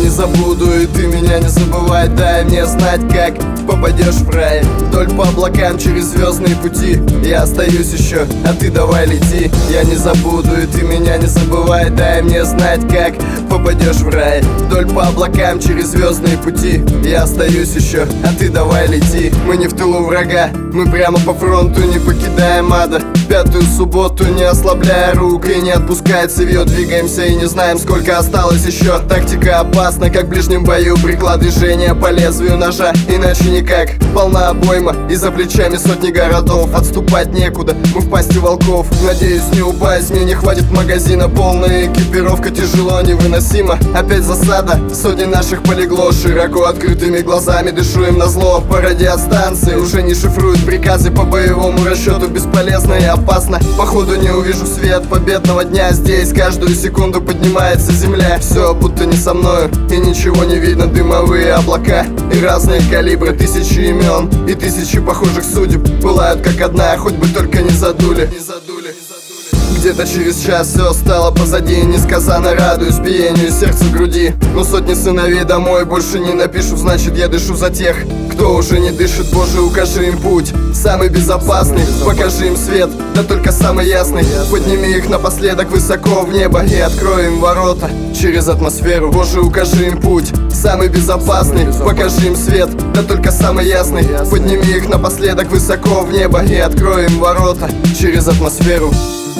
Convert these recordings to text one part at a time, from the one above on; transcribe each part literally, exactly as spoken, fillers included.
забуду, и ты меня не забывай. Дай мне знать, как попадешь в рай. Вдоль по облакам через звездные пути я остаюсь еще, а ты давай лети. Я не забуду, и ты меня не забывай. Дай мне знать, как попадешь в рай. Вдоль по облакам через звездные пути я остаюсь еще, а ты давай лети. Мы не в тылу врага, мы прямо по фронту, не покидаем ада. Пятую субботу, не ослабляя рук и не отпуская цевьё, двигаемся и не знаем, сколько осталось еще. Тактика опасна, как в ближнем бою, приклад движения по лезвию ножа, иначе никак. Полна обойма и за плечами сотни городов, отступать некуда, мы в пасти волков. Надеюсь, не упасть, мне не хватит магазина. Полная экипировка тяжело, невыносимо. Опять засада, сотни наших полегло. Широко открытыми глазами дышу им на зло. По радиостанции уже не шифруют приказы по боевому расчету. Бесполезно и опасно, походу не увижу свет победного дня. Здесь каждую секунду поднимается земля. Все будто не со мною, и ничего не видно. Дымовые облака и разные калибры, тысячи имен и тысячи похожих судеб пылают как одна, хоть бы только не задули. Не задули. Где-то через час все стало позади, несказанно радуюсь биению сердца в груди. Но сотни сыновей домой больше не напишу, значит я дышу за тех, кто уже не дышит. Боже, укажи им путь, самый безопасный, покажи им свет, да только самый ясный. Подними их напоследок высоко в небо и открой им ворота через атмосферу. Боже, укажи им путь, самый безопасный, покажи им свет, да только самый ясный. Подними их напоследок высоко в небо и открой им ворота через атмосферу.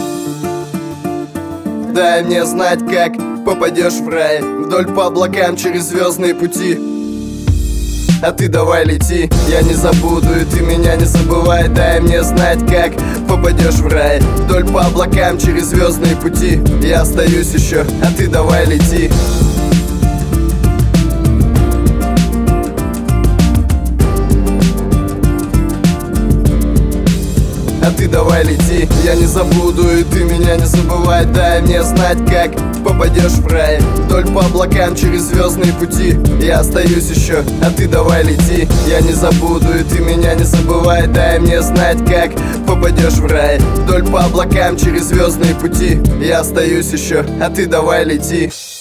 Дай мне знать, как попадешь в рай. Вдоль по облакам через звездные пути а ты давай лети. Я не забуду, и ты меня не забывай. Дай мне знать, как попадешь в рай. Вдоль по облакам через звездные пути я остаюсь еще, а ты давай лети. А ты давай лети. Я не забуду, и ты меня не забывай. Дай мне знать, как попадешь в рай. Вдоль по облакам через звездные пути я остаюсь еще, а ты давай лети. Я не забуду, и ты меня не забывай. Дай мне знать, как попадешь в рай. Вдоль по облакам через звездные пути я остаюсь еще, а ты давай лети.